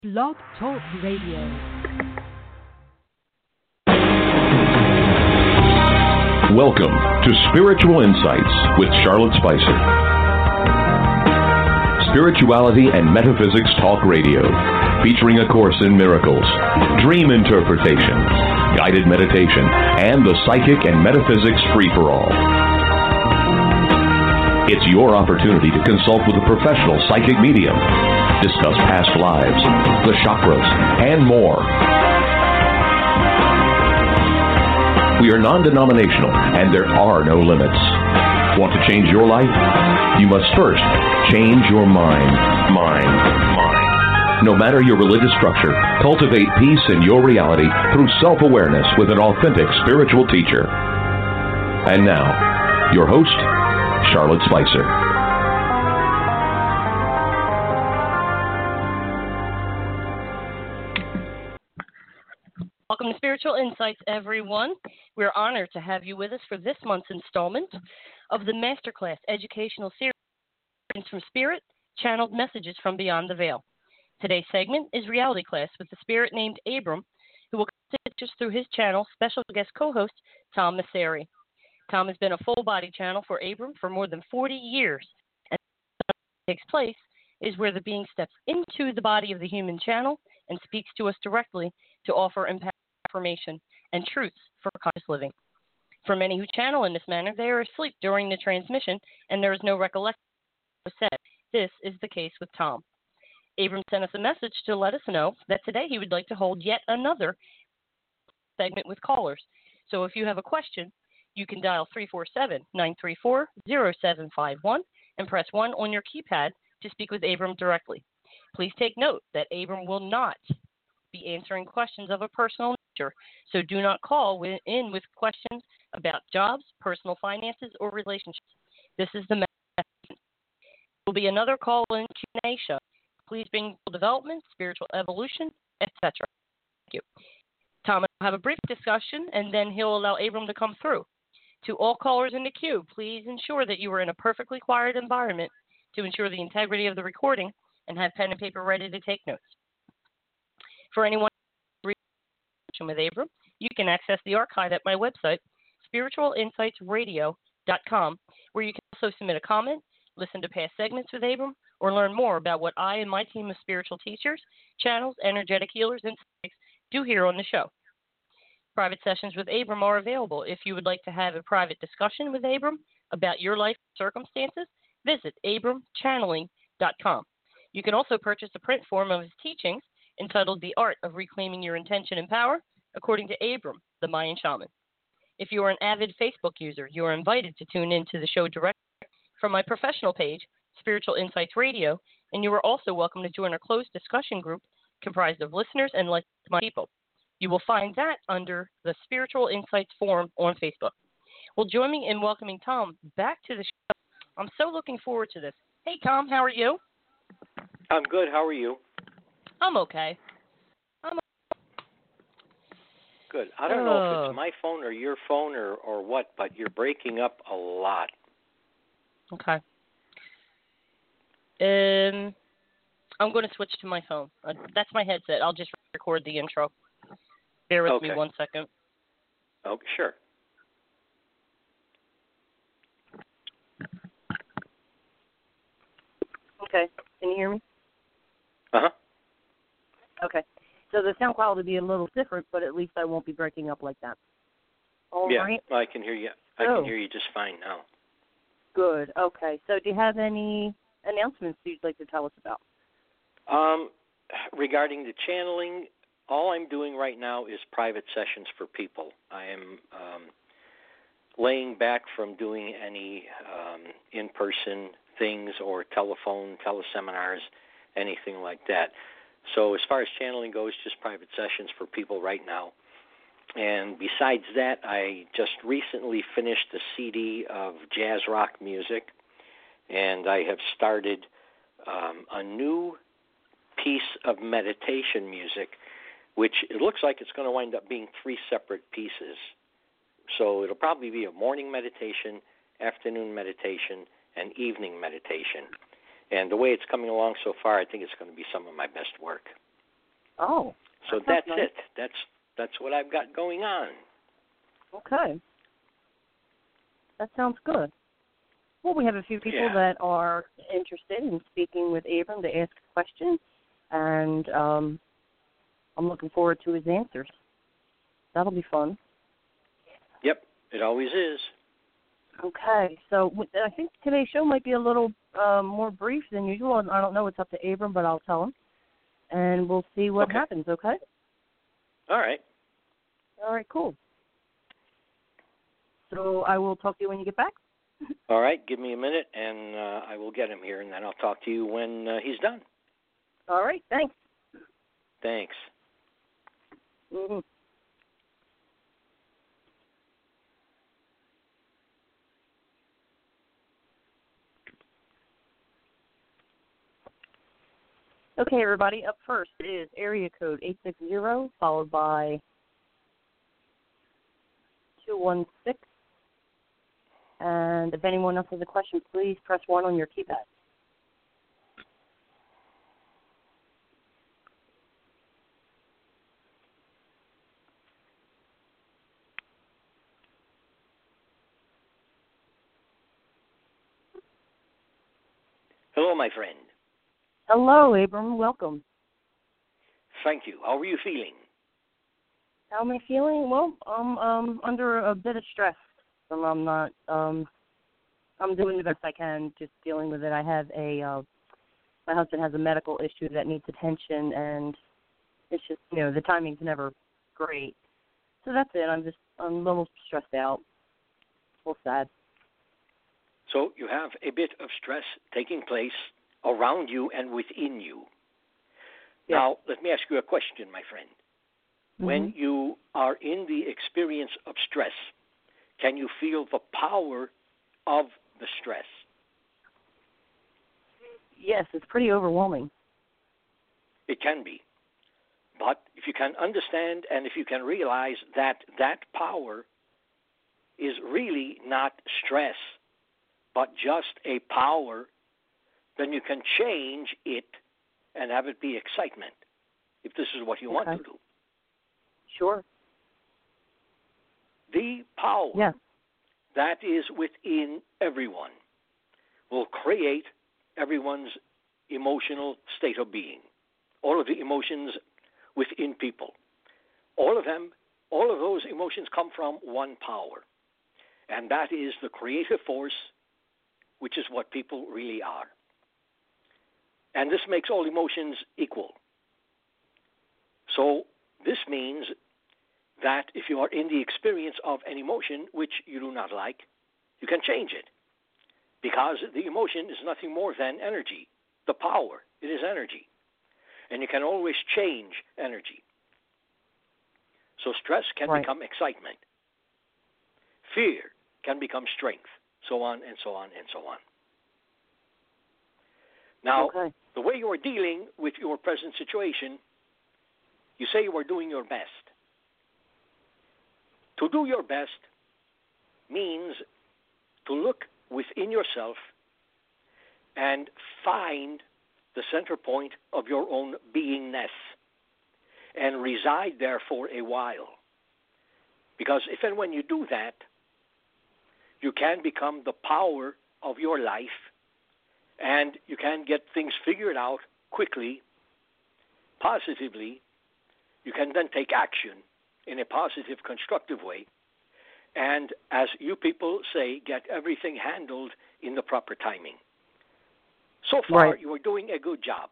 Blog Talk Radio. Welcome to Spiritual Insights with Charlotte Spicer. Spirituality and Metaphysics Talk Radio, featuring A Course in Miracles, dream interpretation, guided meditation, and the psychic and metaphysics free-for-all. It's your opportunity to consult with a professional psychic medium, discuss past lives, the chakras, and more. We are non-denominational, and there are no limits. Want to change your life? You must first change your mind. No matter your religious structure, cultivate peace in your reality through self-awareness with an authentic spiritual teacher. And now, your host, Charlotte Spicer. Welcome to Spiritual Insights, everyone. We're honored to have you with us for this month's installment of the Masterclass Educational Series from Spirit, Channeled Messages from Beyond the Veil. Today's segment is Reality Class with the spirit named Abram, who will teach us through his channel, special guest co-host Tom Masseri. Tom has been a full-body channel for Abram for more than 40 years, and what takes place is where the being steps into the body of the human channel and speaks to us directly to offer information and truths for conscious living. For many who channel in this manner, they are asleep during the transmission, and there is no recollection of what was said. This is the case with Tom. Abram sent us a message to let us know that today he would like to hold yet another segment with callers. So if you have a question, you can dial 347-934-0751 and press 1 on your keypad to speak with Abram directly. Please take note that Abram will not be answering questions of a personal nature, so do not call in with questions about jobs, personal finances, or relationships. This is the message. There will be another call-in Q&A show. Please bring development, spiritual evolution, etc. Thank you. Tom will have a brief discussion, and then he'll allow Abram to come through. To all callers in the queue, please ensure that you are in a perfectly quiet environment to ensure the integrity of the recording, and have pen and paper ready to take notes. For anyone with Abram, you can access the archive at my website, spiritualinsightsradio.com, where you can also submit a comment, listen to past segments with Abram, or learn more about what I and my team of spiritual teachers, channels, energetic healers, and psychics do here on the show. Private sessions with Abram are available. If you would like to have a private discussion with Abram about your life circumstances, visit abramchanneling.com. You can also purchase a print form of his teachings entitled The Art of Reclaiming Your Intention and Power, according to Abram, the Mayan Shaman. If you are an avid Facebook user, you are invited to tune in to the show directly from my professional page, Spiritual Insights Radio, and you are also welcome to join our closed discussion group comprised of listeners and like-minded people. You will find that under the Spiritual Insights forum on Facebook. Well, join me in welcoming Tom back to the show. I'm so looking forward to this. Hey, Tom, how are you? I'm good. How are you? I'm okay. Good. I don't know if it's my phone or your phone or what, but you're breaking up a lot. Okay. I'm going to switch to my phone. That's my headset. I'll just record the intro. Bear with me 1 second. Oh, sure. Okay. Can you hear me? Uh-huh. Okay. So the sound quality will be a little different, but at least I won't be breaking up like that. All right. I can hear you. I can hear you just fine now. Good. Okay. So do you have any announcements you'd like to tell us about? Regarding the channeling, all I'm doing right now is private sessions for people. I am laying back from doing any in-person things or teleseminars, anything like that. So as far as channeling goes, just private sessions for people right now. And besides that, I just recently finished a CD of jazz rock music, and I have started a new piece of meditation music, which it looks like it's going to wind up being 3 separate pieces. So it'll probably be a morning meditation, afternoon meditation, and evening meditation. And the way it's coming along so far, I think it's going to be some of my best work. Oh. So that's that's nice. it. That's what I've got going on. Okay. That sounds good. Well, we have a few people that are interested in speaking with Abram to ask questions, and I'm looking forward to his answers. That'll be fun. Yep, it always is. Okay, so I think today's show might be a little more brief than usual. I don't know. It's up to Abram, but I'll tell him, and we'll see what happens, okay? All right. All right, cool. So I will talk to you when you get back? All right, give me a minute, and I will get him here, and then I'll talk to you when he's done. All right, thanks. Thanks. Mm-hmm. Okay, everybody, up first is area code 860, followed by 216. And if anyone else has a question, please press 1 on your keypad. Hello, my friend. Hello, Abram. Welcome. Thank you. How are you feeling? How am I feeling? Well, I'm under a bit of stress. So I'm not. I'm doing the best I can, just dealing with it. I have my husband has a medical issue that needs attention, and it's just, the timing's never great. So that's it. I'm a little stressed out. A little sad. So you have a bit of stress taking place around you and within you. Yeah. Now, let me ask you a question, my friend. Mm-hmm. When you are in the experience of stress, can you feel the power of the stress? Yes, it's pretty overwhelming. It can be. But if you can understand and if you can realize that that power is really not stress, but just a power, then you can change it and have it be excitement, if this is what you want to do. Sure. The power that is within everyone will create everyone's emotional state of being, all of the emotions within people. All of them, all of those emotions come from one power, and that is the creative force, which is what people really are. And this makes all emotions equal. So this means that if you are in the experience of an emotion which you do not like, you can change it. Because the emotion is nothing more than energy. The power, it is energy. And you can always change energy. So stress can become excitement. Fear can become strength, so on and so on and so on. Now, the way you are dealing with your present situation, you say you are doing your best. To do your best means to look within yourself and find the center point of your own beingness and reside there for a while. Because if and when you do that, you can become the power of your life and you can get things figured out quickly, positively. You can then take action in a positive, constructive way. And as you people say, get everything handled in the proper timing. So far, you are doing a good job.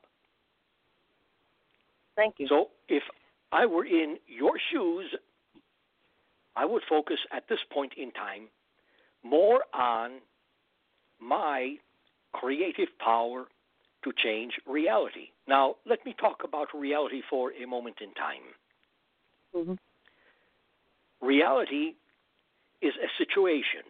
Thank you. So if I were in your shoes, I would focus at this point in time more on my creative power to change reality. Now, let me talk about reality for a moment in time. Mm-hmm. Reality is a situation.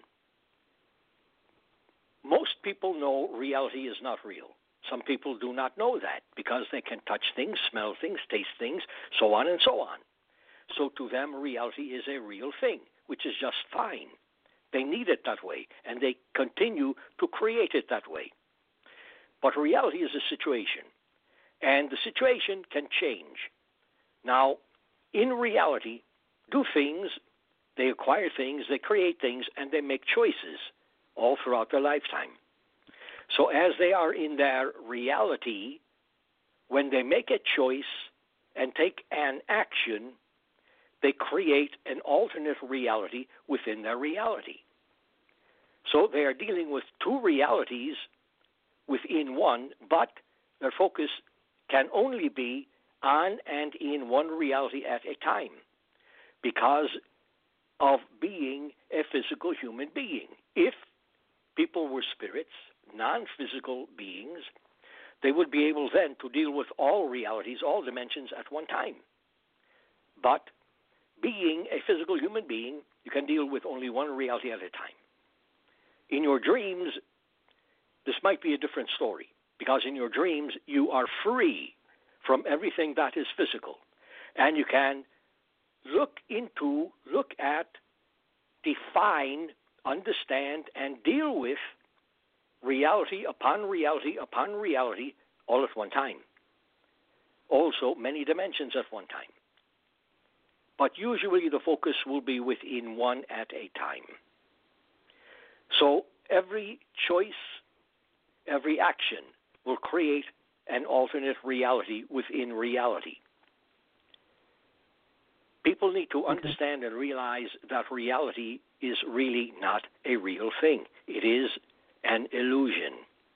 Most people know reality is not real. Some people do not know that because they can touch things, smell things, taste things, so on and so on. So to them, reality is a real thing, which is just fine. They need it that way, and they continue to create it that way. But reality is a situation, and the situation can change. Now, in reality, do things, they acquire things, they create things, and they make choices all throughout their lifetime. So as they are in their reality, when they make a choice and take an action, they create an alternate reality within their reality. So they are dealing with two realities within one, but their focus can only be on and in one reality at a time because of being a physical human being. If people were spirits, non-physical beings, they would be able then to deal with all realities, all dimensions at one time. But being a physical human being, you can deal with only one reality at a time. In your dreams, this might be a different story, because in your dreams, you are free from everything that is physical. And you can look at, define, understand, and deal with reality upon reality upon reality all at one time. Also, many dimensions at one time. But usually the focus will be within one at a time. So every choice, every action will create an alternate reality within reality. People need to understand and realize that reality is really not a real thing. It is an illusion.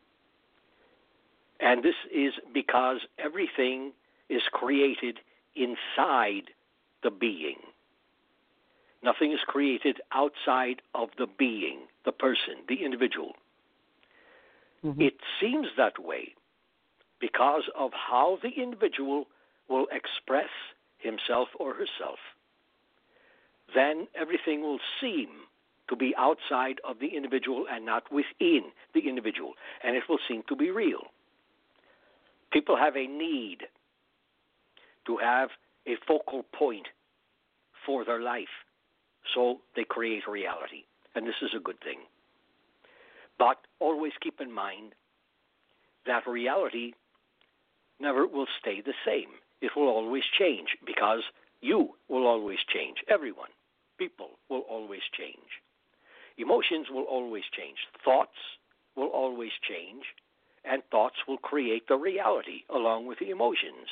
And this is because everything is created inside the being. Nothing is created outside of the being, the person, the individual. Mm-hmm. It seems that way because of how the individual will express himself or herself. Then everything will seem to be outside of the individual and not within the individual, and it will seem to be real. People have a need to have a focal point for their life, so they create reality, and this is a good thing. But always keep in mind that reality never will stay the same. It will always change because you will always change. Everyone, people will always change. Emotions will always change. Thoughts will always change, and thoughts will create the reality along with the emotions.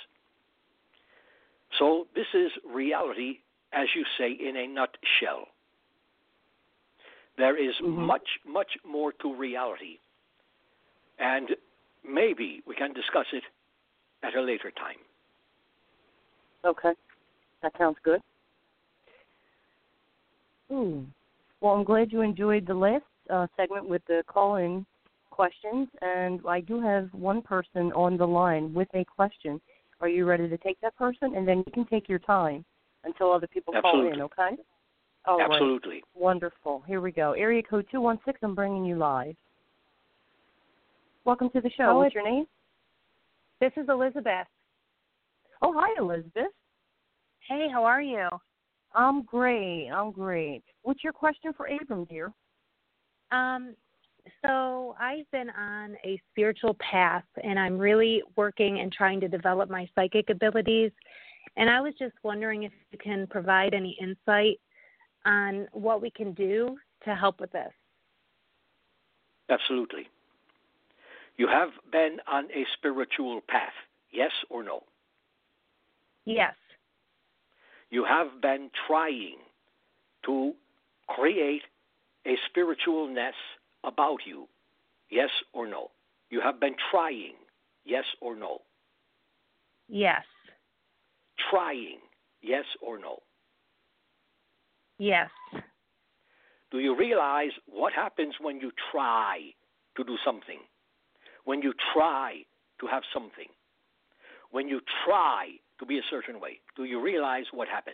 So this is reality, as you say, in a nutshell. There is much, much more to reality, and maybe we can discuss it at a later time. Okay, that sounds good. Well, I'm glad you enjoyed the last segment with the call-in questions, and I do have one person on the line with a question. Are you ready to take that person? And then you can take your time until other people call in, okay? All Absolutely. Right. Wonderful. Here we go. Area code 216, I'm bringing you live. Welcome to the show. What's your name? This is Elizabeth. Oh, hi, Elizabeth. Hey, how are you? I'm great. What's your question for Abram, dear? So I've been on a spiritual path, and I'm really working and trying to develop my psychic abilities. And I was just wondering if you can provide any insight on what we can do to help with this. Absolutely. You have been on a spiritual path, yes or no? Yes. You have been trying to create a spiritualness about you, yes or no? You have been trying, yes or no? Yes. Trying, yes or no? Yes. Do you realize what happens when you try to do something? When you try to have something? When you try to be a certain way, do you realize what happens?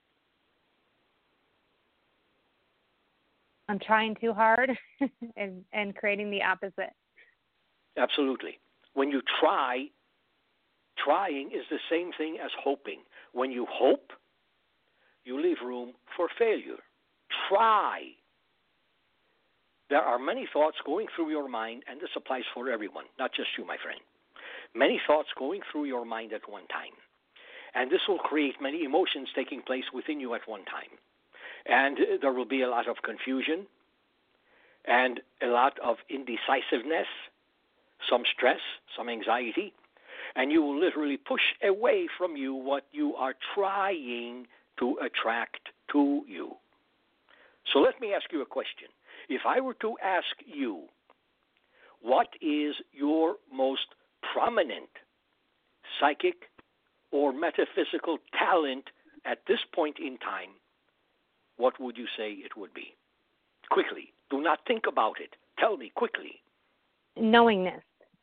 I'm trying too hard and creating the opposite. Absolutely. When you try, trying is the same thing as hoping. When you hope, you leave room for failure. Try. There are many thoughts going through your mind, and this applies for everyone, not just you, my friend. Many thoughts going through your mind at one time. And this will create many emotions taking place within you at one time. And there will be a lot of confusion and a lot of indecisiveness, some stress, some anxiety, and you will literally push away from you what you are trying to attract to you. So let me ask you a question. If I were to ask you, what is your most prominent psychic or metaphysical talent at this point in time, what would you say it would be? Quickly. Do not think about it. Tell me quickly. Knowingness.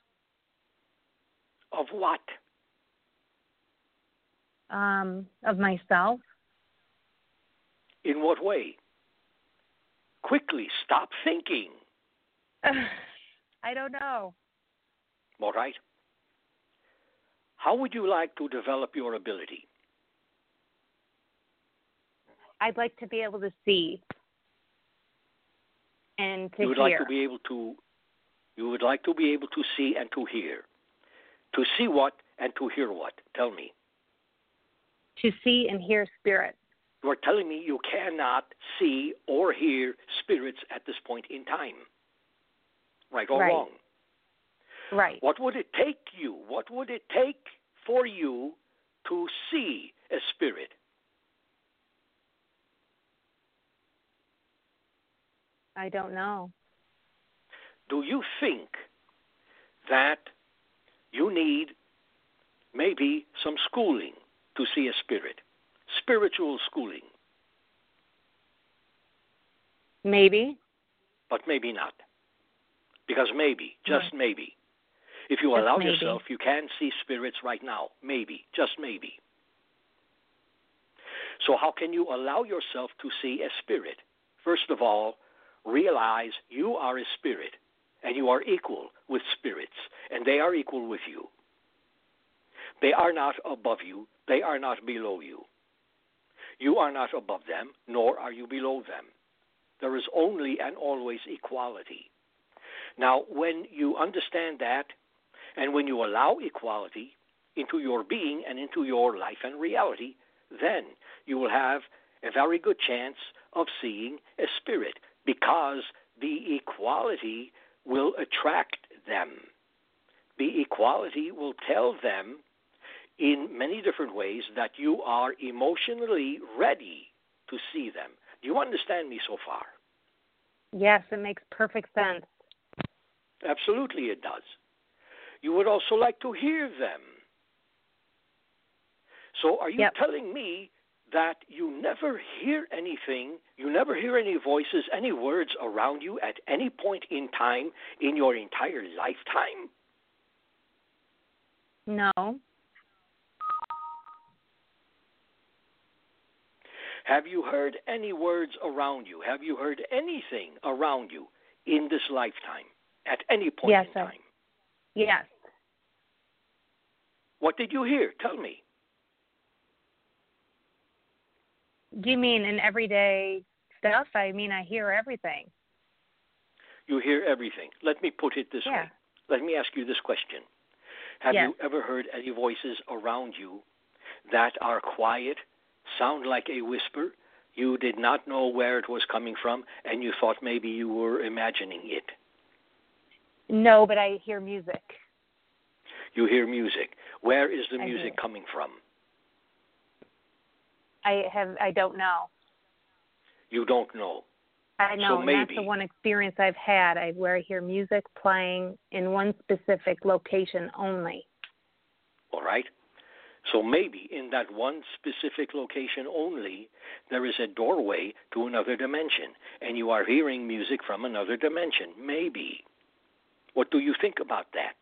Of what? Of myself. In what way? Quickly, stop thinking. I don't know. All right. How would you like to develop your ability? I'd like to be able to see and to hear. You would like to be able to see and to hear. To see what and to hear what? Tell me. To see and hear spirits. You are telling me you cannot see or hear spirits at this point in time. Right or wrong? Right. What would it take you? What would it take for you to see a spirit? I don't know. Do you think that you need maybe some schooling to see a spirit? Spiritual schooling? Maybe. But maybe not. Because maybe, just maybe, if you allow yourself, you can see spirits right now. Maybe, just maybe. So how can you allow yourself to see a spirit? First of all, realize you are a spirit, and you are equal with spirits, and they are equal with you. They are not above you. They are not below you. You are not above them, nor are you below them. There is only and always equality. Now, when you understand that, and when you allow equality into your being and into your life and reality, then you will have a very good chance of seeing a spirit, because the equality will attract them. The equality will tell them in many different ways that you are emotionally ready to see them. Do you understand me so far? Yes, it makes perfect sense. Absolutely it does. You would also like to hear them. So are you telling me that you never hear anything, you never hear any voices, any words around you at any point in time in your entire lifetime? No. Have you heard any words around you? Have you heard anything around you in this lifetime at any point in time? Yes. What did you hear? Tell me. Do you mean in everyday stuff? I mean, I hear everything. You hear everything. Let me put it this way. Let me ask you this question. Have you ever heard any voices around you that are quiet, sound like a whisper? You did not know where it was coming from, and you thought maybe you were imagining it. No, but I hear music. You hear music. Where is the music coming from? I don't know. You don't know. I know, so and maybe, that's the one experience I've had where I hear music playing in one specific location only. All right. So maybe in that one specific location only, there is a doorway to another dimension, and you are hearing music from another dimension. Maybe. What do you think about that?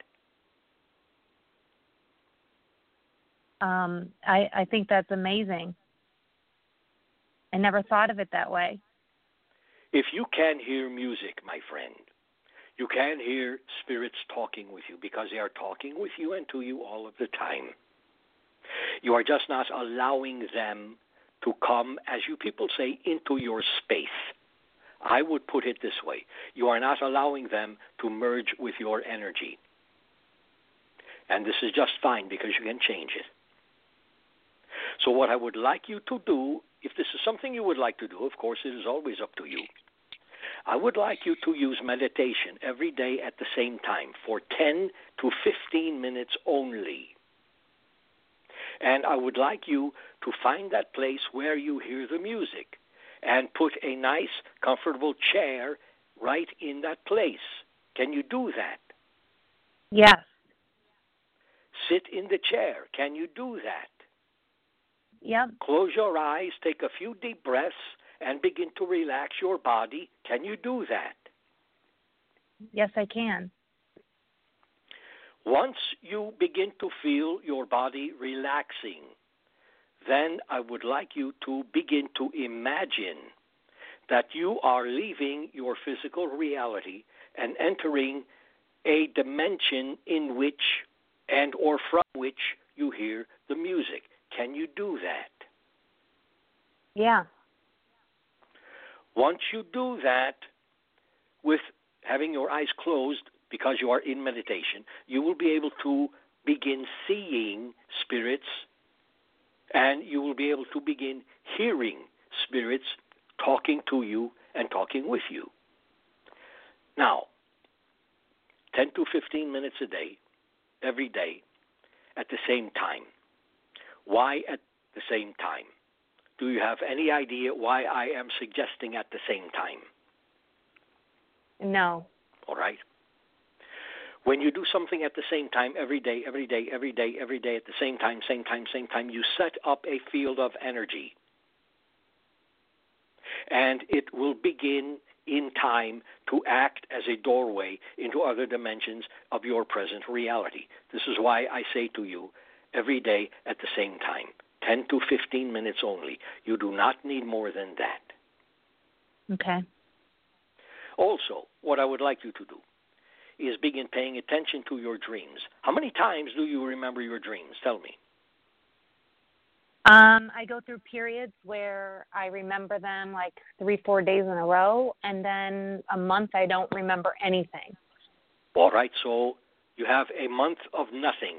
I think that's amazing. I never thought of it that way. If you can hear music, my friend, you can hear spirits talking with you, because they are talking with you and to you all of the time. You are just not allowing them to come, as you people say, into your space. I would put it this way. You are not allowing them to merge with your energy. And this is just fine, because you can change it. So what I would like you to do, if this is something you would like to do, of course it is always up to you. I would like you to use meditation every day at the same time for 10 to 15 minutes only. And I would like you to find that place where you hear the music and put a nice, comfortable chair right in that place. Can you do that? Yes. Sit in the chair. Can you do that? Yep. Close your eyes, take a few deep breaths, and begin to relax your body. Can you do that? Yes, I can. Once you begin to feel your body relaxing, then I would like you to begin to imagine that you are leaving your physical reality and entering a dimension in which and or from which you hear the music. Can you do that? Yeah. Once you do that, with having your eyes closed because you are in meditation, you will be able to begin seeing spirits, and you will be able to begin hearing spirits talking to you and talking with you. Now, 10 to 15 minutes a day, every day, at the same time. Why at the same time? Do you have any idea why I am suggesting at the same time? No. All right. When you do something at the same time, every day, at the same time, you set up a field of energy. And it will begin in time to act as a doorway into other dimensions of your present reality. This is why I say to you, every day at the same time, 10 to 15 minutes only. You do not need more than that. Okay. Also, what I would like you to do is begin paying attention to your dreams. How many times do you remember your dreams? Tell me. I go through periods where I remember them like 3-4 days in a row, and then a month I don't remember anything. All right, so you have a month of nothing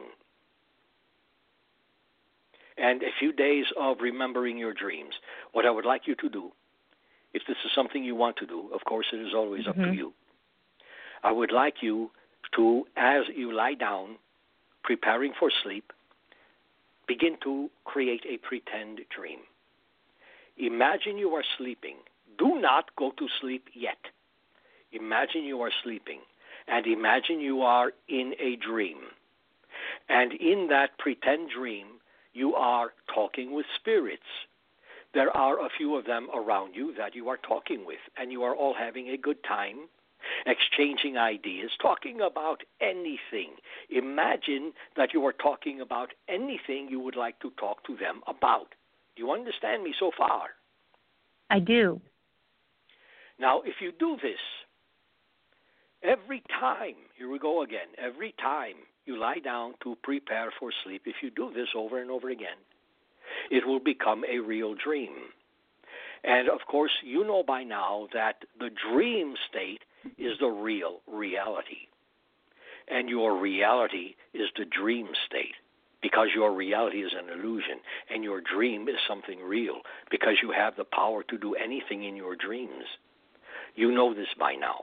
and a few days of remembering your dreams. What I would like you to do, if this is something you want to do, of course it is always up to you. I would like you to, as you lie down, preparing for sleep, begin to create a pretend dream. Imagine you are sleeping. Do not go to sleep yet. Imagine you are sleeping, and imagine you are in a dream. And in that pretend dream, you are talking with spirits. There are a few of them around you that you are talking with, and you are all having a good time, exchanging ideas, talking about anything. Imagine that you are talking about anything you would like to talk to them about. Do you understand me so far? I do. Now, if you do this, every time, here we go again, every time you lie down to prepare for sleep, if you do this over and over again, it will become a real dream. And, of course, you know by now that the dream state is the real reality. And your reality is the dream state, because your reality is an illusion, and your dream is something real, because you have the power to do anything in your dreams. You know this by now.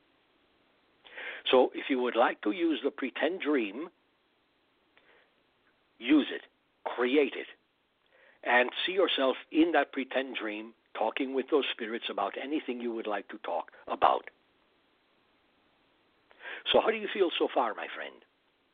So if you would like to use the pretend dream, use it, create it, and see yourself in that pretend dream talking with those spirits about anything you would like to talk about. So how do you feel so far, my friend?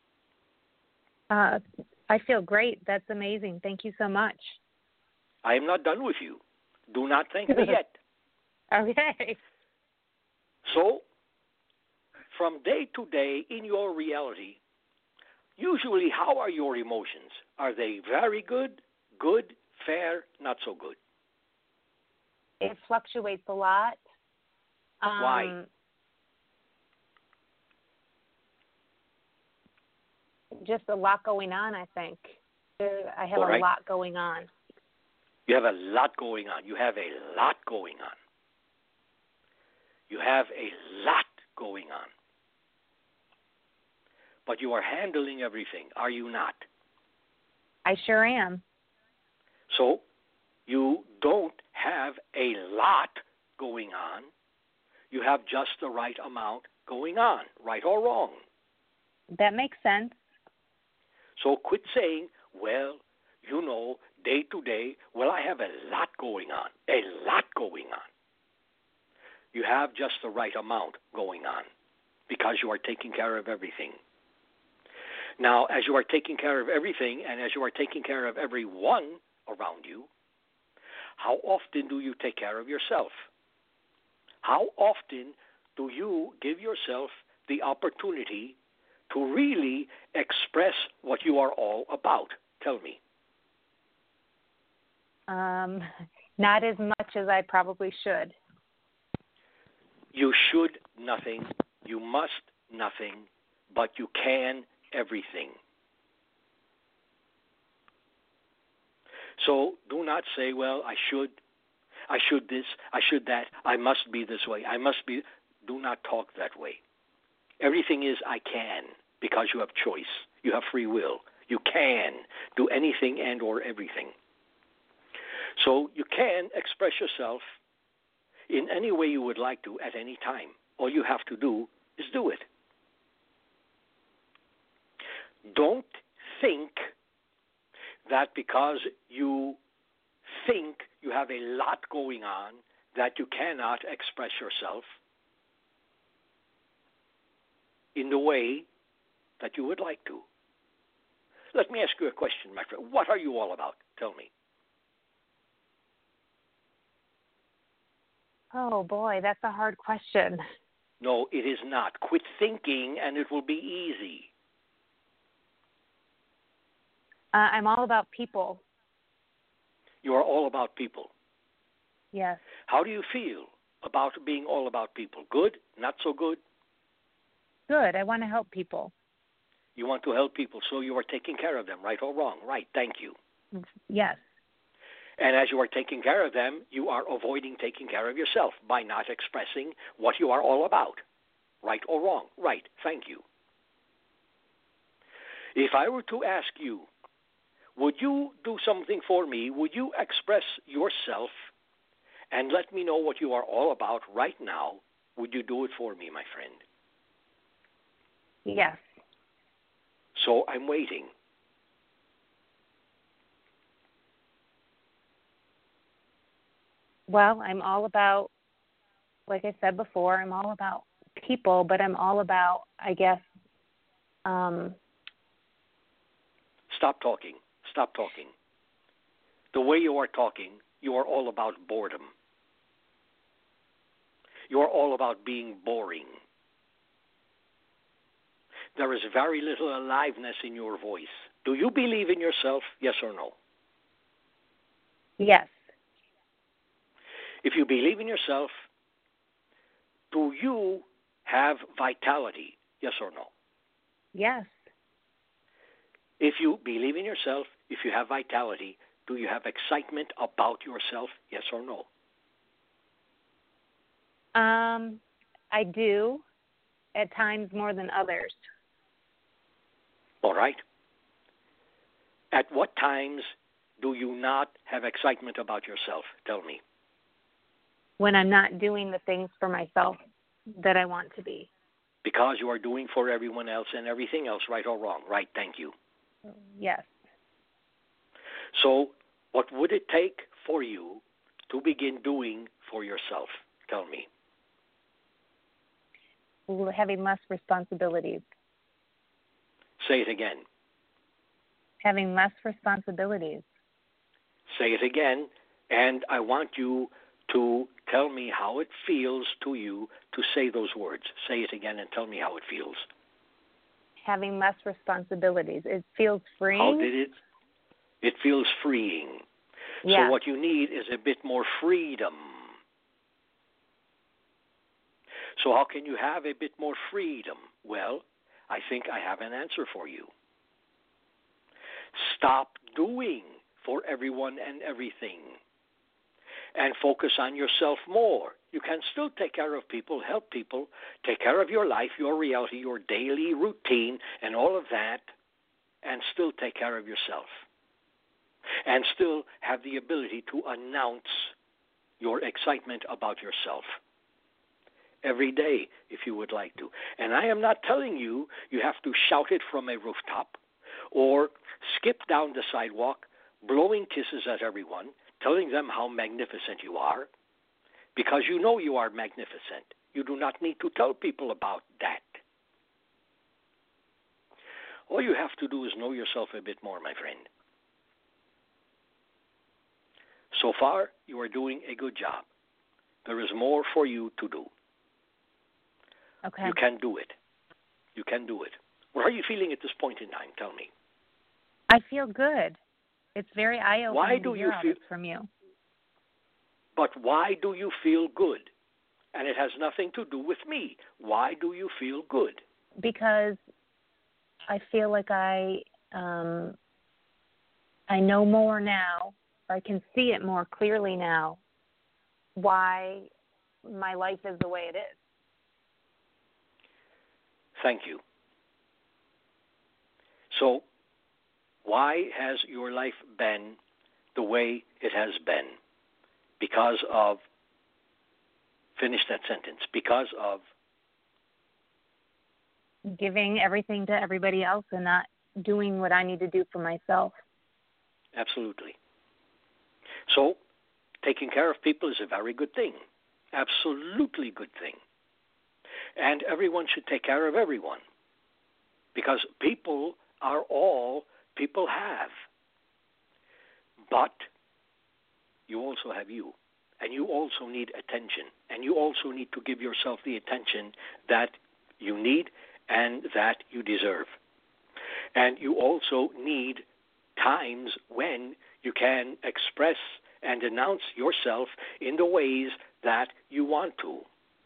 I feel great. That's amazing. Thank you so much. I am not done with you. Do not thank me yet. Okay. So, from day to day in your reality, usually how are your emotions? Are they very good, good, fair, not so good? It fluctuates a lot. Why? Just a lot going on, I think. I have a lot going on. You have a lot going on. You have a lot going on. You have a lot going on. But you are handling everything, are you not? I sure am. So you don't have a lot going on. You have just the right amount going on, right or wrong. That makes sense. So quit saying, well, you know, day to day, well, I have a lot going on, a lot going on. You have just the right amount going on because you are taking care of everything. Now, as you are taking care of everything and as you are taking care of everyone around you, how often do you take care of yourself? How often do you give yourself the opportunity to really express what you are all about? Tell me. Not as much as I probably should. You should nothing, you must nothing, but you can everything. So do not say, well, I should this, I should that, I must be this way, I must be. Do not talk that way. Everything is I can, because you have choice. You have free will. You can do anything and or everything. So you can express yourself in any way you would like to at any time. All you have to do is do it. Don't think that because you think you have a lot going on that you cannot express yourself in the way that you would like to. Let me ask you a question, my friend. What are you all about? Tell me. Oh, boy, that's a hard question. No, it is not. Quit thinking and it will be easy. I'm all about people. You are all about people. Yes. How do you feel about being all about people? Good? Not so good? Good. I want to help people. You want to help people, so you are taking care of them, right or wrong? Right, thank you. Yes. And as you are taking care of them, you are avoiding taking care of yourself by not expressing what you are all about, right or wrong? Right, thank you. If I were to ask you, would you do something for me? Would you express yourself and let me know what you are all about right now? Would you do it for me, my friend? Yes. So I'm waiting. Well, I'm all about, like I said before, I'm all about people, but I'm all about, I guess. Stop talking. Stop talking. The way you are talking, you are all about boredom. You are all about being boring. There is very little aliveness in your voice. Do you believe in yourself, yes or no? Yes. If you believe in yourself, do you have vitality, yes or no? Yes. If you believe in yourself, if you have vitality, do you have excitement about yourself, yes or no? I do, at times more than others. All right. At what times do you not have excitement about yourself? Tell me. When I'm not doing the things for myself that I want to be. Because you are doing for everyone else and everything else, right or wrong? Right, thank you. Yes. So what would it take for you to begin doing for yourself? Tell me. Having less responsibilities. Say it again. Having less responsibilities. Say it again, and I want you to tell me how it feels to you to say those words. Say it again and tell me how it feels. Having less responsibilities. It feels freeing. How did it? It feels freeing. Yeah. So what you need is a bit more freedom. So how can you have a bit more freedom? Well, I think I have an answer for you. Stop doing for everyone and everything and focus on yourself more. You can still take care of people, help people, take care of your life, your reality, your daily routine, and all of that, and still take care of yourself. and still have the ability to announce your excitement about yourself every day if you would like to. And I am not telling you have to shout it from a rooftop or skip down the sidewalk blowing kisses at everyone, telling them how magnificent you are, because you know you are magnificent. You do not need to tell people about that. All you have to do is know yourself a bit more, my friend. So far, you are doing a good job. There is more for you to do. Okay. You can do it. You can do it. What are you feeling at this point in time? Tell me. I feel good. It's very eye-opening to hear all this from you. But why do you feel good? And it has nothing to do with me. Why do you feel good? Because I feel like I know more now, or I can see it more clearly now, why my life is the way it is. Thank you. So, why has your life been the way it has been? Because of, finish that sentence, because of giving everything to everybody else and not doing what I need to do for myself. Absolutely. So, taking care of people is a very good thing. Absolutely good thing. And everyone should take care of everyone. Because people are all people have. But you also have you. And you also need attention. And you also need to give yourself the attention that you need and that you deserve. And you also need times when you can express and announce yourself in the ways that you want to.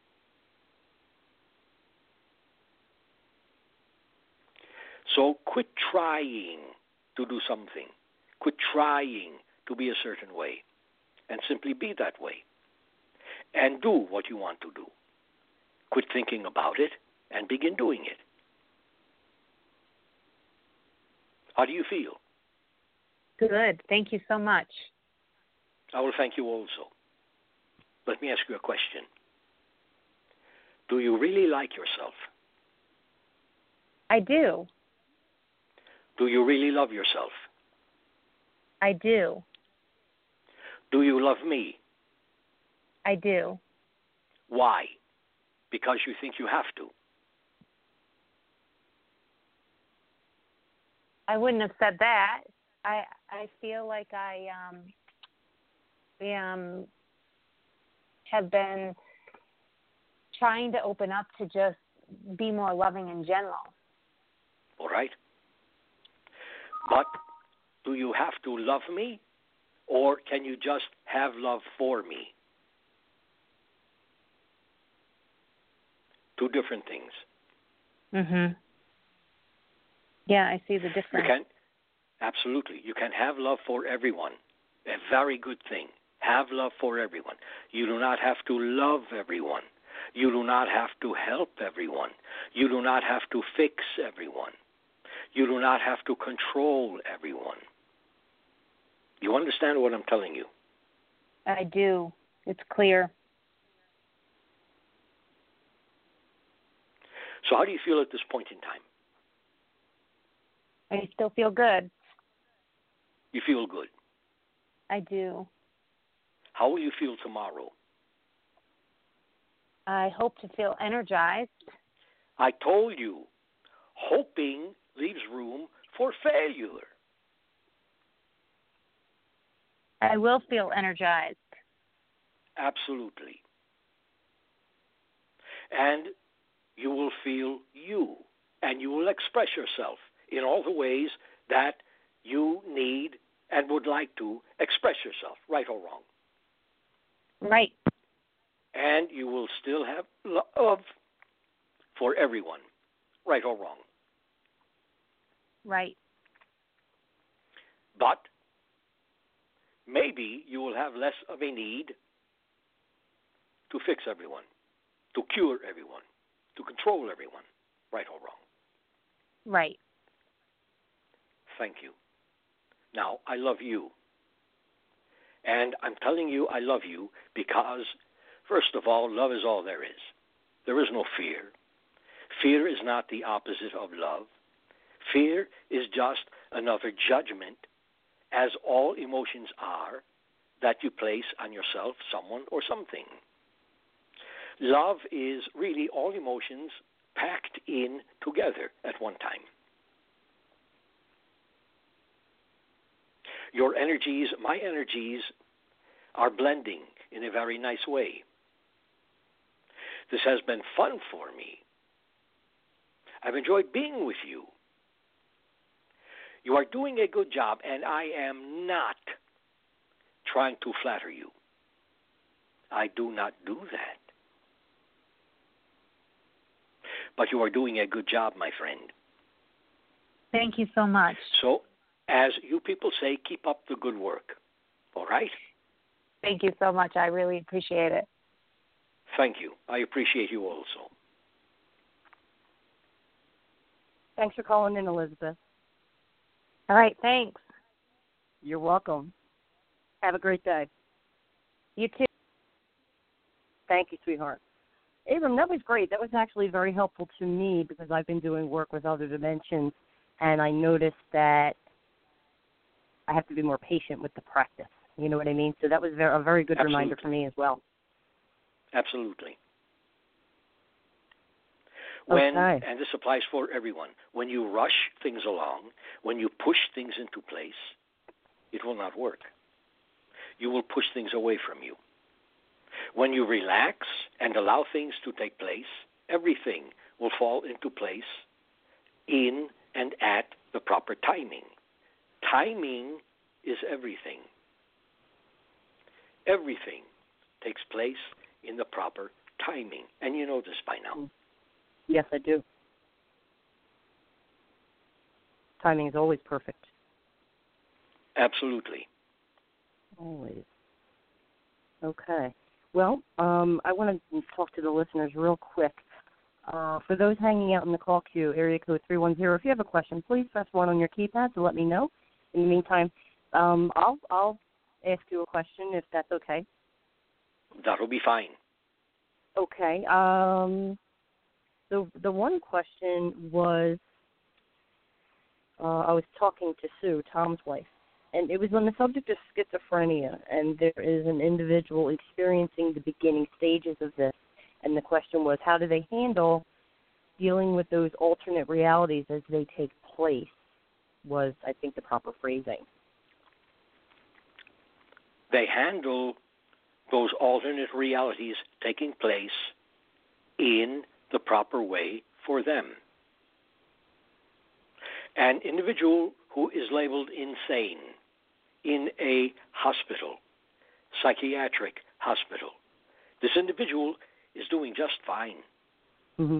So quit trying to do something. Quit trying to be a certain way. And simply be that way. And do what you want to do. Quit thinking about it and begin doing it. How do you feel? Good. Thank you so much. I will thank you also. Let me ask you a question. Do you really like yourself? I do. Do you really love yourself? I do. Do you love me? I do. Why? Because you think you have to. I wouldn't have said that. I feel like I have been trying to open up to just be more loving in general. All right. But do you have to love me, or can you just have love for me? Two different things. Mhm. Yeah, I see the difference. Absolutely. You can have love for everyone. A very good thing. Have love for everyone. You do not have to love everyone. You do not have to help everyone. You do not have to fix everyone. You do not have to control everyone. You understand what I'm telling you? I do. It's clear. So how do you feel at this point in time? I still feel good. You feel good. I do. How will you feel tomorrow? I hope to feel energized. I told you, hoping leaves room for failure. I will feel energized. Absolutely. And you will feel you, and you will express yourself in all the ways that you need and would like to express yourself, right or wrong. Right. And you will still have love for everyone, right or wrong. Right. But maybe you will have less of a need to fix everyone, to cure everyone, to control everyone, right or wrong. Right. Thank you. Now, I love you. And I'm telling you I love you because, first of all, love is all there is. There is no fear. Fear is not the opposite of love. Fear is just another judgment, as all emotions are, that you place on yourself, someone, or something. Love is really all emotions packed in together at one time. Your energies, my energies, are blending in a very nice way. This has been fun for me. I've enjoyed being with you. You are doing a good job, and I am not trying to flatter you. I do not do that. But you are doing a good job, my friend. Thank you so much. So, as you people say, keep up the good work. All right? Thank you so much. I really appreciate it. Thank you. I appreciate you also. Thanks for calling in, Elizabeth. All right, thanks. You're welcome. Have a great day. You too. Thank you, sweetheart. Abram, that was great. That was actually very helpful to me because I've been doing work with other dimensions, and I noticed that I have to be more patient with the practice. You know what I mean? So that was a very good Absolutely. reminder for me as well. Absolutely. Okay. And this applies for everyone, when you rush things along, when you push things into place, it will not work. You will push things away from you. When you relax and allow things to take place, everything will fall into place in and at the proper timing. Timing is everything. Everything takes place in the proper timing. And you know this by now. Yes, I do. Timing is always perfect. Absolutely. Always. Okay. Well, I want to talk to the listeners real quick. For those hanging out in the call queue, area code 310, if you have a question, please press 1 on your keypad to let me know. In the meantime, I'll ask you a question if that's okay. That'll be fine. Okay. The one question was, I was talking to Sue, Tom's wife, and it was on the subject of schizophrenia, and there is an individual experiencing the beginning stages of this, and the question was, how do they handle dealing with those alternate realities as they take place, was, I think, the proper phrasing. They handle those alternate realities taking place in the proper way for them. An individual who is labeled insane in a hospital, psychiatric hospital, this individual is doing just fine. Mm-hmm.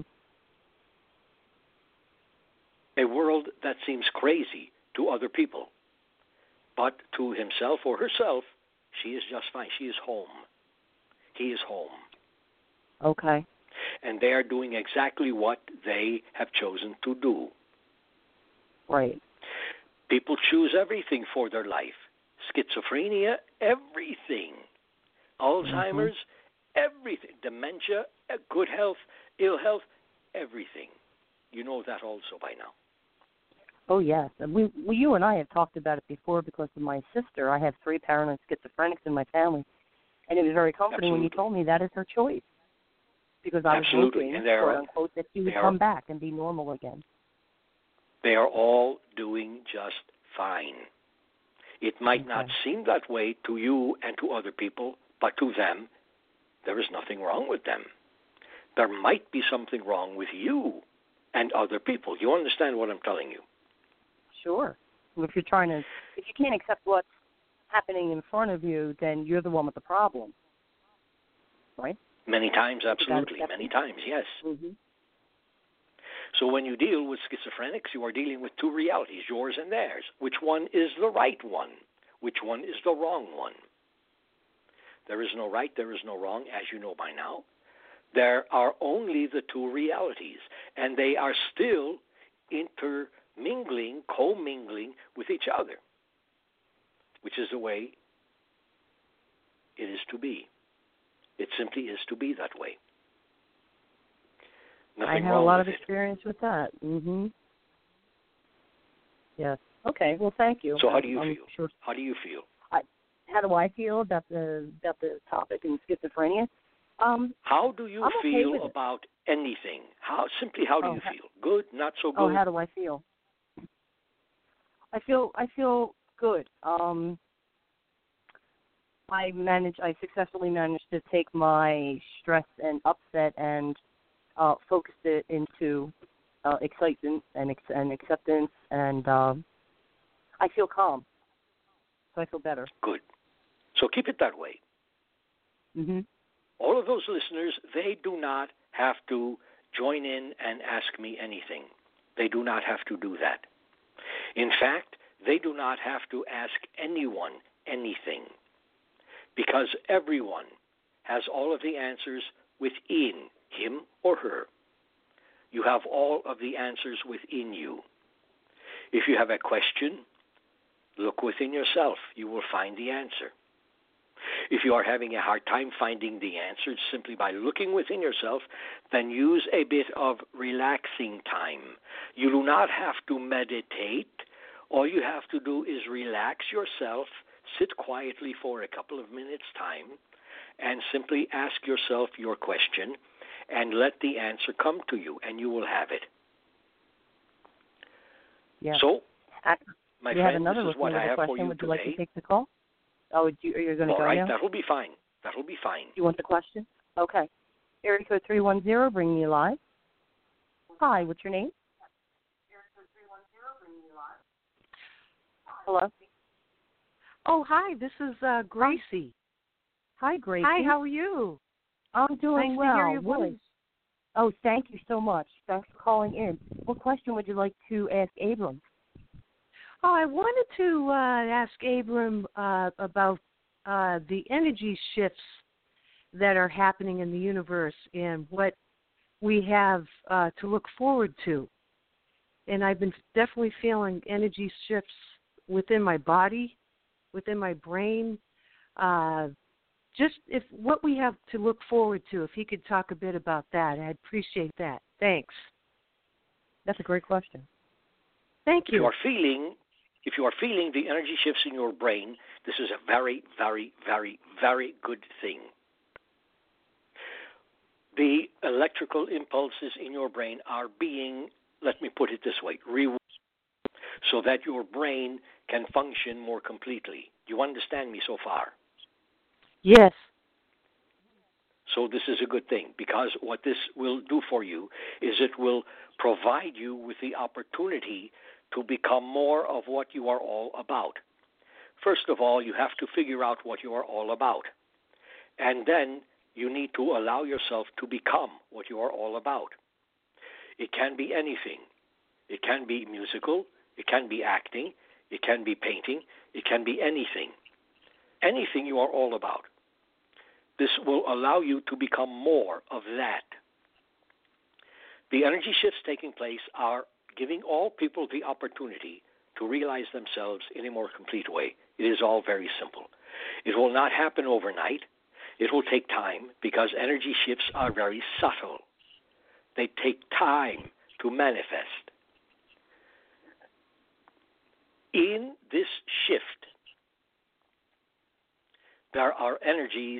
A world that seems crazy to other people, but to himself or herself, she is just fine. She is home. He is home. Okay. And they are doing exactly what they have chosen to do. Right. People choose everything for their life. Schizophrenia, everything. Alzheimer's, everything. Dementia, good health, ill health, everything. You know that also by now. Oh, yes. You and I have talked about it before because of my sister. I have 3 paranoid schizophrenics in my family. And it was very comforting when you told me that is her choice. Because I was hoping, quote unquote, that she would come back and be normal again. They are all doing just fine. It might not seem that way to you and to other people, but to them, there is nothing wrong with them. There might be something wrong with you and other people. You understand what I'm telling you? Sure. If you can't accept what's happening in front of you, then you're the one with the problem. Right? Many times, absolutely. Many times, yes. Mm-hmm. So when you deal with schizophrenics, you are dealing with 2 realities, yours and theirs. Which one is the right one? Which one is the wrong one? There is no right, there is no wrong, as you know by now. There are only the 2 realities, and they are still intermingling, commingling with each other. which is the way it is to be. It simply is to be that way. Nothing I have wrong a lot with of it. experience with that. Yes. Okay. Well, thank you. So how do you I'm feel? Sure. How do you feel? How do I feel about the topic in schizophrenia? How do you I'm okay feel with it. about anything? How do you feel? Good, not so good? Oh, how do I feel? I feel good. I successfully managed to take my stress and upset and focused it into excitement and acceptance, and I feel calm. So I feel better. Good. So keep it that way. All of those listeners, they do not have to join in and ask me anything. They do not have to do that. In fact, they do not have to ask anyone anything, because everyone has all of the answers within him or her. You have all of the answers within you. If you have a question, look within yourself. You will find the answer. If you are having a hard time finding the answer simply by looking within yourself, then use a bit of relaxing time. You do not have to meditate. All you have to do is relax yourself, sit quietly for a couple of minutes' time, and simply ask yourself your question and let the answer come to you, and you will have it. Yeah. So, my you have friend, another this is what I have for question. you Would you today. like to take the call? Oh, are you going to All go right, now? that'll be fine. That'll be fine. You want the question? Okay. Area code 310, bringing you live. Hi, what's your name? Hello? Oh, hi, this is Gracie. Hi, Gracie. Hi, how are you? I'm doing Nice well. to hear your voice. Oh, thank you so much. Thanks for calling in. What question would you like to ask Abram? Oh, I wanted to ask Abram about the energy shifts that are happening in the universe and what we have to look forward to. And I've been definitely feeling energy shifts within my body, within my brain. Just if what we have to look forward to, if he could talk a bit about that, I'd appreciate that. Thanks. That's a great question. Thank you. If you are feeling the energy shifts in your brain, this is a very, very, very, very good thing. The electrical impulses in your brain are being, let me put it this way, rewired so that your brain can function more completely. Do you understand me so far? Yes. So this is a good thing, because what this will do for you is it will provide you with the opportunity to become more of what you are all about. First of all, you have to figure out what you are all about. And then you need to allow yourself to become what you are all about. It can be anything. It can be musical. It can be acting. It can be painting. It can be anything. Anything you are all about. This will allow you to become more of that. The energy shifts taking place are giving all people the opportunity to realize themselves in a more complete way. It is all very simple. It will not happen overnight. It will take time, because energy shifts are very subtle. They take time to manifest. In this shift, there are energies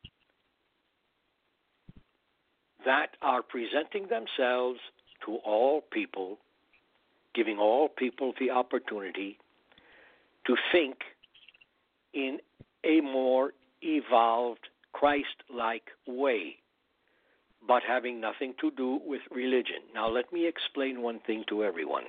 that are presenting themselves to all people, giving all people the opportunity to think in a more evolved, Christ-like way, but having nothing to do with religion. Now, let me explain one thing to everyone.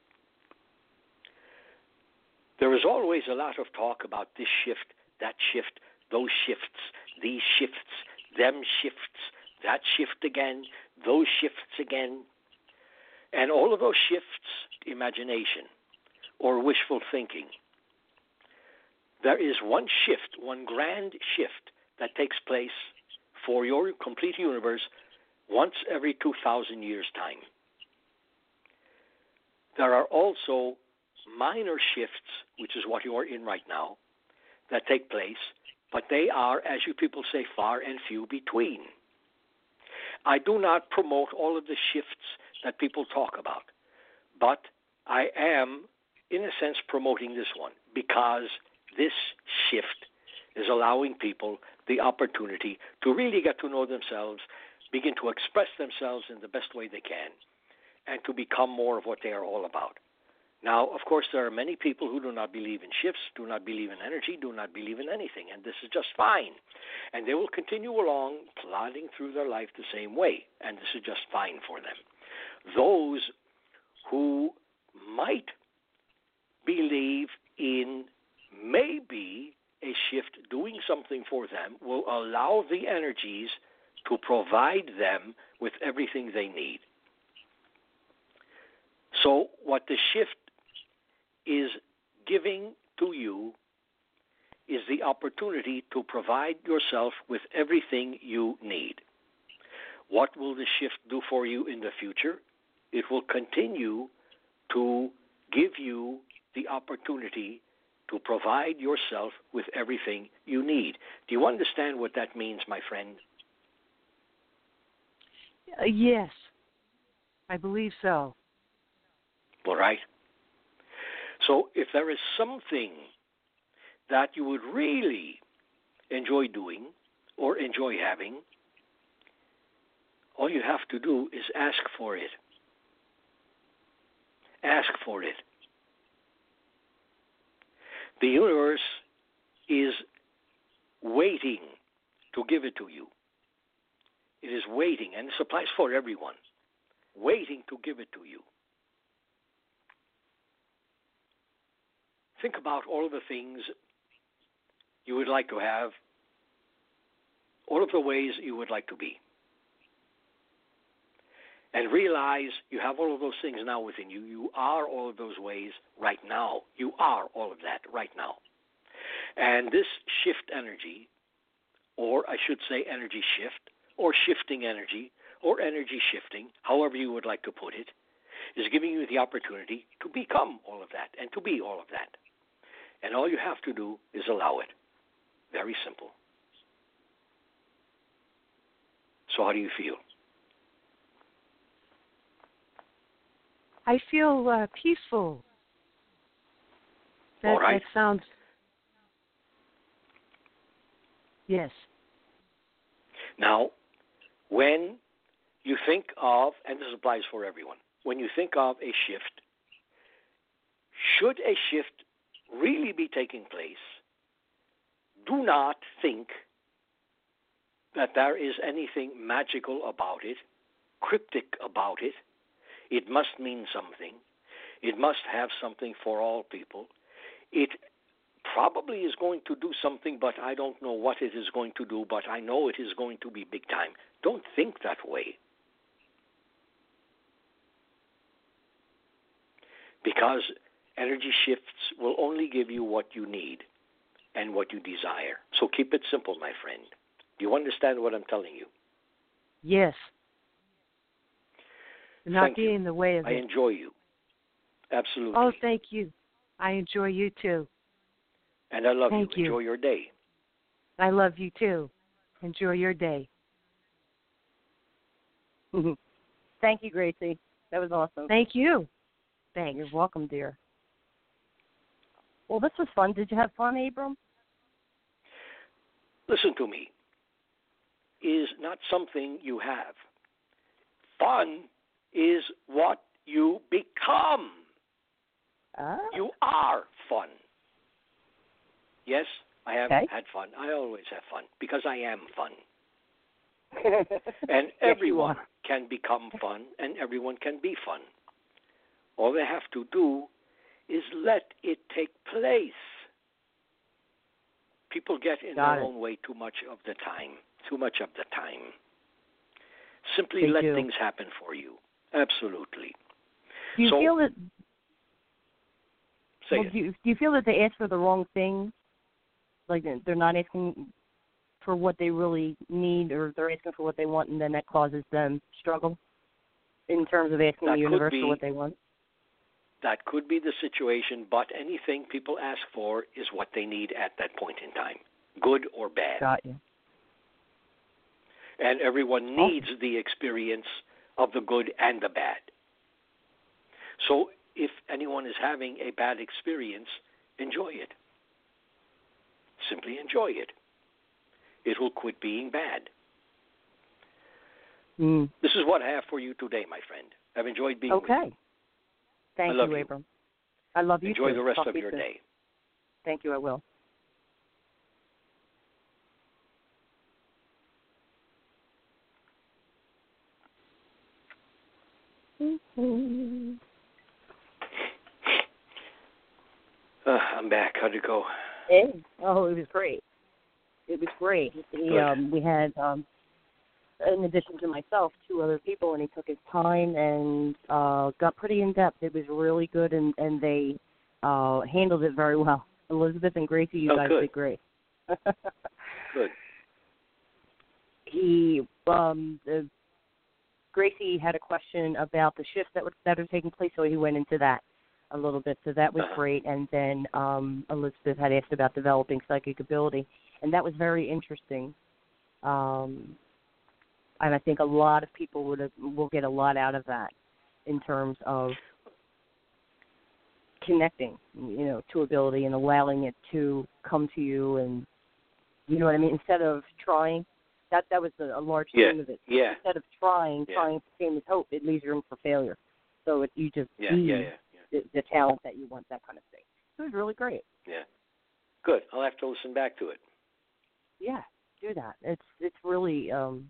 There is always a lot of talk about this shift, that shift, those shifts, these shifts, them shifts, that shift again, those shifts again. And all of those shifts, imagination or wishful thinking. There is one shift, one grand shift that takes place for your complete universe once every 2,000 years' time. There are also minor shifts, which is what you are in right now, that take place, but they are, as you people say, far and few between. I do not promote all of the shifts that people talk about, but I am, in a sense, promoting this one because this shift is allowing people the opportunity to really get to know themselves, begin to express themselves in the best way they can, and to become more of what they are all about. Now, of course, there are many people who do not believe in shifts, do not believe in energy, do not believe in anything, and this is just fine. And they will continue along plodding through their life the same way, and this is just fine for them. Those who might believe in maybe a shift doing something for them will allow the energies to provide them with everything they need. So what the shift is giving to you is the opportunity to provide yourself with everything you need. What will the shift do for you in the future? It will continue to give you the opportunity to provide yourself with everything you need. Do you understand what that means, my friend? Yes, I believe so. All right. So if there is something that you would really enjoy doing or enjoy having, all you have to do is ask for it. Ask for it. The universe is waiting to give it to you. It is waiting, and this applies for everyone, waiting to give it to you. Think about all of the things you would like to have, all of the ways you would like to be. And realize you have all of those things now within you. You are all of those ways right now. You are all of that right now. And this shift energy, or I should say energy shift, or shifting energy, or energy shifting, however you would like to put it, is giving you the opportunity to become all of that and to be all of that. And all you have to do is allow it. Very simple. So how do you feel? I feel peaceful. All right. That sounds... Yes. Now, when you think of, and this applies for everyone, when you think of a shift, should a shift really be taking place, do not think that there is anything magical about it, cryptic about it. It must mean something. It must have something for all people. It probably is going to do something, but I don't know what it is going to do, but I know it is going to be big time. Don't think that way. Because energy shifts will only give you what you need and what you desire. So keep it simple, my friend. Do you understand what I'm telling you? Yes. Not Thank being you. in the way of I it. enjoy you. Absolutely. Oh, thank you. I enjoy you too. And I love Thank you. Enjoy your day. I love you too. Enjoy your day. Thank you, Gracie. That was awesome. Thank you. Thanks. You're welcome, dear. Well, this was fun. Did you have fun, Abram? Listen to me. Is not something you have. Fun is what you become. You are fun. Yes, I have had fun. I always have fun because I am fun. And everyone can become fun and everyone can be fun. All they have to do is let it take place. People get in their own way too much of the time. Simply let things happen for you. Absolutely. Do you feel that? Do you feel that they ask for the wrong things? Like they're not asking for what they really need, or they're asking for what they want, and then that causes them struggle in terms of asking the universe for what they want? That could be the situation, but anything people ask for is what they need at that point in time, good or bad. Got you. And everyone needs the experience of the good and the bad. So if anyone is having a bad experience, enjoy it. Simply enjoy it. It will quit being bad. This is what I have for you today, my friend. I've enjoyed being with you. Thank you, Abram. I love you Enjoy too. the rest Talk of to you your soon. day. Thank you, I will. I'm back. How'd it go? It was great. It was great. We had, in addition to myself, 2 other people, and he took his time and got pretty in-depth. It was really good, and they handled it very well. Elizabeth and Gracie, you guys did great. Good. Gracie had a question about the shifts that are taking place, so he went into that a little bit. So that was great. And then Elizabeth had asked about developing psychic ability, and that was very interesting. And I think a lot of people will get a lot out of that in terms of connecting, to ability and allowing it to come to you, and you know what I mean. Instead of trying, that was a large theme of it. Yeah. Instead of trying the same as hope, it leaves room for failure. So you just the talent that you want, that kind of thing. It was really great. Yeah. Good. I'll have to listen back to it. Yeah, do that. It's really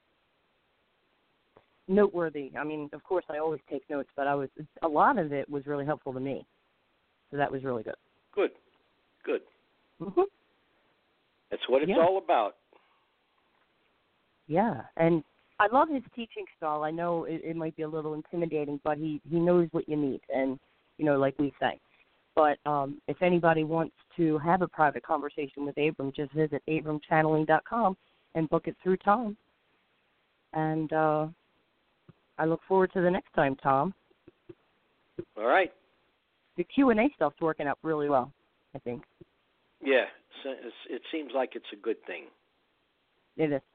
noteworthy. I mean, of course, I always take notes, but a lot of it was really helpful to me. So that was really good. Good. Mm-hmm. That's what it's all about. Yeah, and I love his teaching style. I know it might be a little intimidating, but he knows what you need, and, like we say. But if anybody wants to have a private conversation with Abram, just visit abramchanneling.com and book it through Tom. And I look forward to the next time, Tom. All right. The Q&A stuff's working out really well, I think. Yeah, it seems like it's a good thing. It is.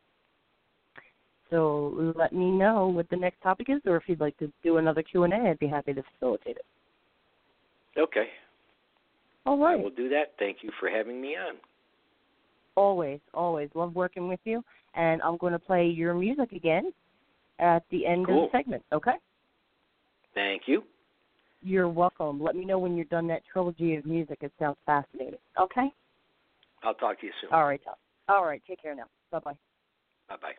So let me know what the next topic is, or if you'd like to do another Q&A, I'd be happy to facilitate it. Okay. All right. I will do that. Thank you for having me on. Always. Love working with you. And I'm going to play your music again at the end of the segment, okay? Thank you. You're welcome. Let me know when you're done that trilogy of music. It sounds fascinating. Okay? I'll talk to you soon. All right, Tom. All right. Take care now. Bye-bye. Bye-bye.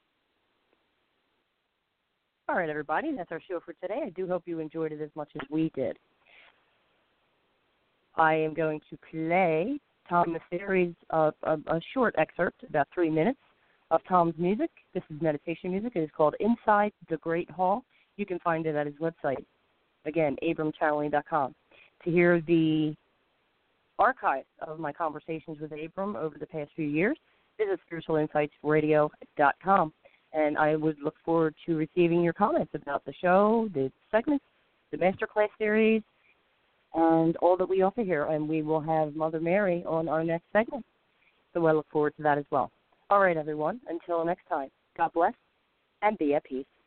All right, everybody. That's our show for today. I do hope you enjoyed it as much as we did. I am going to play Tom Messeri's a short excerpt, about 3 minutes, of Tom's music. This is meditation music. It is called Inside the Great Hall. You can find it at his website. Again, abramchanneling.com. To hear the archive of my conversations with Abram over the past few years, visit spiritualinsightsradio.com. And I would look forward to receiving your comments about the show, the segments, the masterclass series, and all that we offer here. And we will have Mother Mary on our next segment. So I look forward to that as well. All right, everyone. Until next time, God bless and be at peace.